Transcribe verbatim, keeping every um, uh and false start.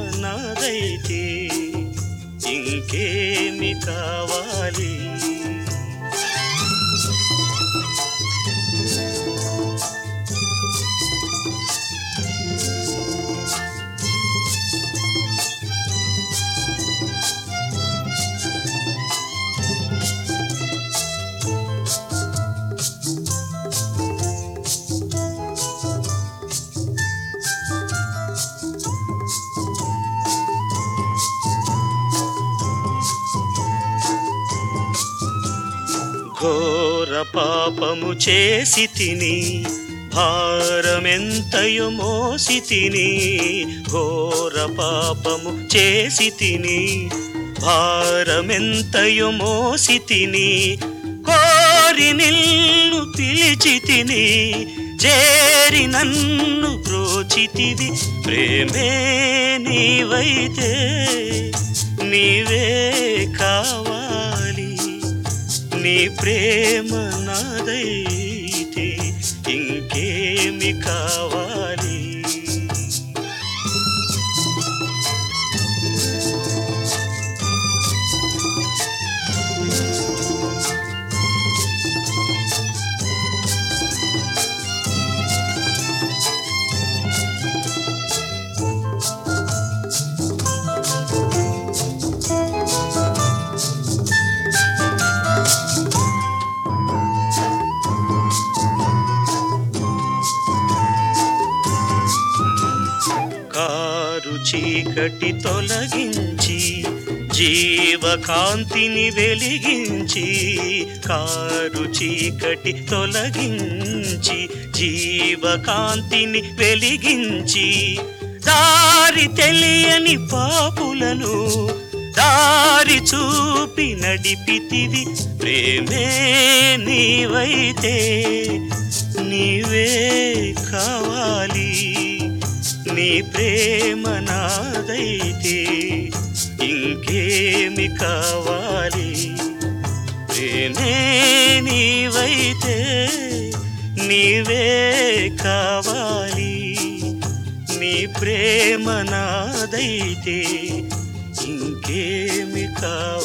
నాదైతే ఇంకేమి కావాలి. ఘోర పాపము చేసి తిని భారమెంతయో మోసి తిని, ఘోర పాపము చేసి తిని భారమెంతయో మోసి తిని, కోరి నిన్ను పిలిచి తిని చేరి నన్ను బ్రోచితివి. ప్రేమే నీవైతే నీవే కావాలి, నీ ప్రేమ నాదైతే ఇంకేమి కావాలి. కారు చీకటి తొలగించి జీవకాంతిని వెలిగించి, కారు చీకటి తొలగించి జీవకాంతిని వెలిగించి, దారి తెలియని పాపులను దారి చూపి నడిపితివి. ప్రేమే నీవైతే నీవే కావాలి, నీ ప్రేమ నాదైతే ఇంకేమి కావాలి. ప్రేమే నీవైతే నీవే కావాలి, నీ ప్రేమ నాదైతే ఇంకేమి కావాలి.